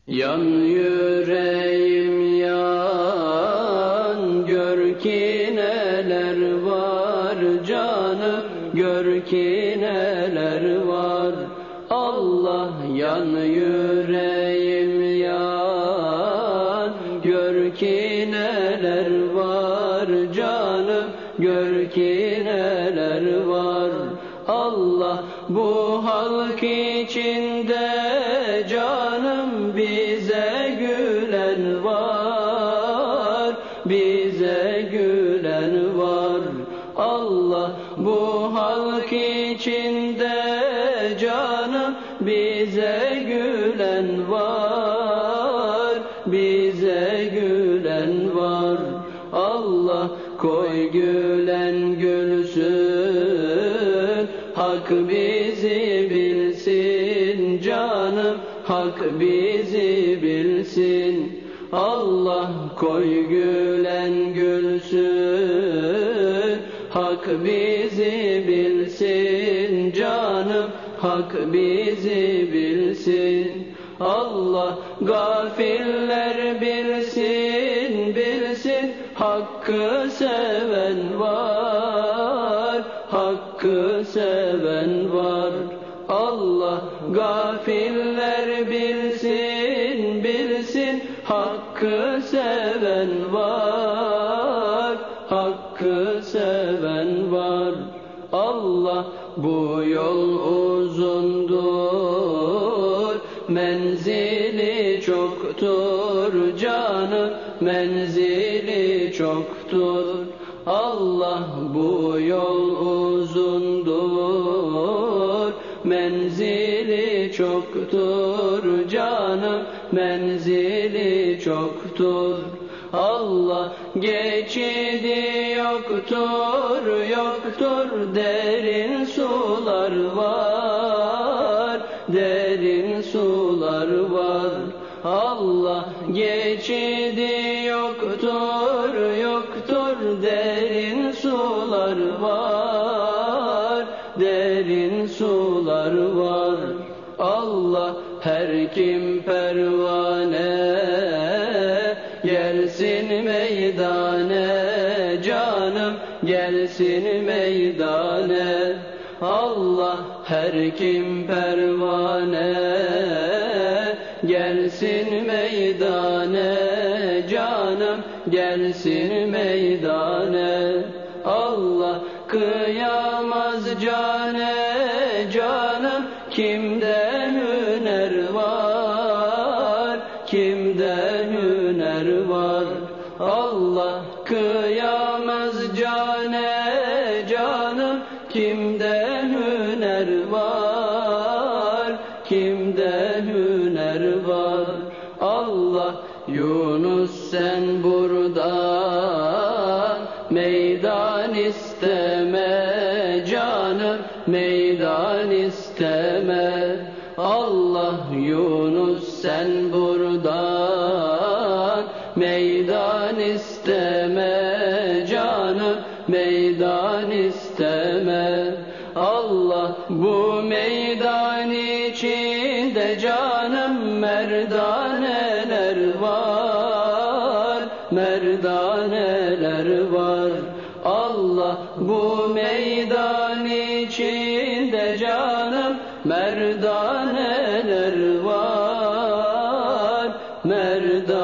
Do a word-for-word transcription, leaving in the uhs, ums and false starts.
Yan yüreğim yan, gör ki neler var canım, gör ki neler var. Allah, yan yüreğim yan, gör ki neler var canım, gör ki neler var. Allah, bu halk içinde canım bize gülen var, bize gülen var. Allah, bu halk içinde canım bize gülen var, bize gülen var. Allah, koy gülen gülsün, Hak bizi bilsin canım, Hak bizi bilsin. Allah, koy gülen gülsün, Hak bizi bilsin canım, Hak bizi bilsin. Allah, gafiller bilsin, bilsin, Hakkı seven var, Hakkı seven var. Allah, gafiller bilsin, bilsin, Hakkı seven var, Hakkı seven var. Allah, bu yol uzundur, menzili çoktur canım, menzili çoktur. Allah, bu yol uzundur, menzili çoktur canım, menzili çoktur. Allah, geçidi yoktur, yoktur, derin sular var, derin sular var. Allah, geçidi yoktur, yoktur, derin sular var, derin sular var. Allah, her kim pervane gelsin meydane canım, gelsin meydane. Allah, her kim pervane gelsin meydane canım, gelsin meydane. Allah, kıyamaz cane canım, kimde hüner var, kimde hüner var. Allah, kıyamaz cane canım, kimde hüner var, kimde hüner var. Allah, Yunus sen buradan meydan isteme canım, meydan isteme. Allah, Yunus sen buradan meydan isteme canım, meydan isteme. Allah, bu meydan içinde canım merdaneler var, merdaneler var. Allah, bu meydan içinde canım merdaneler var, merdaneler